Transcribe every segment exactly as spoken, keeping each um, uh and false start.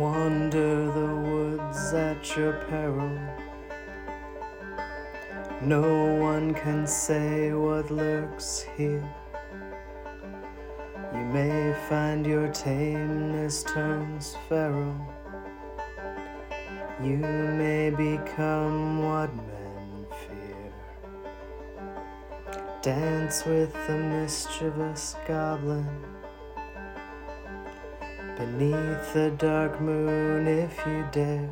Wander the woods at your peril. No one can say what lurks here. You may find your tameness turns feral. You may become what men fear. Dance with the mischievous goblin beneath the dark moon if you dare.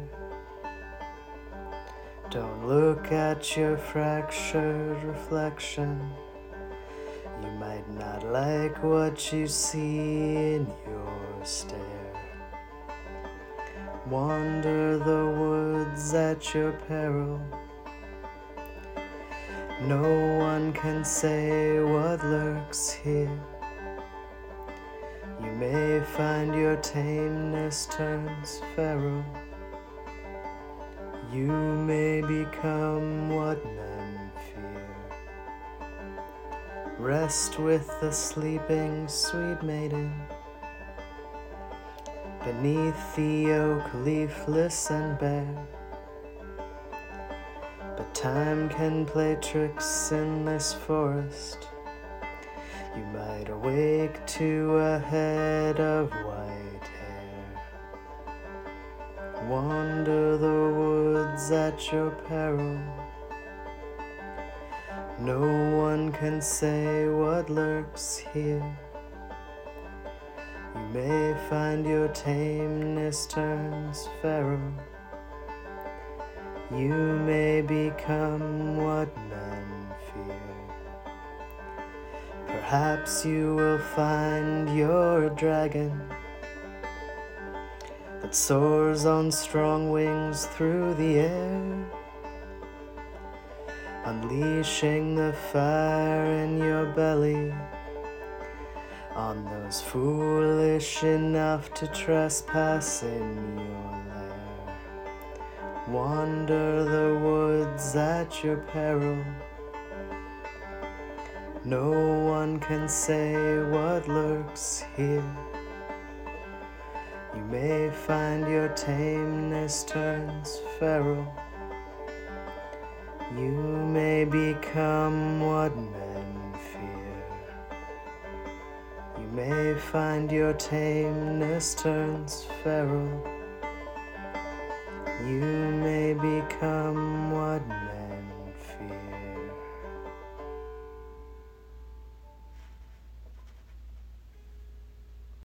Don't look at your fractured reflection. You might not like what you see in your stare. Wander the woods at your peril. No one can say what lurks here. You may find your tameness turns feral. You may become what men fear. Rest with the sleeping sweet maiden beneath the oak leafless and bare. But time can play tricks in this forest. You might awake to a head of white hair. Wander the woods at your peril. No one can say what lurks here. You may find your tameness turns feral. You may become what men fear. Perhaps you will find your dragon that soars on strong wings through the air, unleashing the fire in your belly on those foolish enough to trespass in your lair. Wander the woods at your peril. No one can say what lurks here. You may find your tameness turns feral. You may become what men fear. You may find your tameness turns feral. You may become what men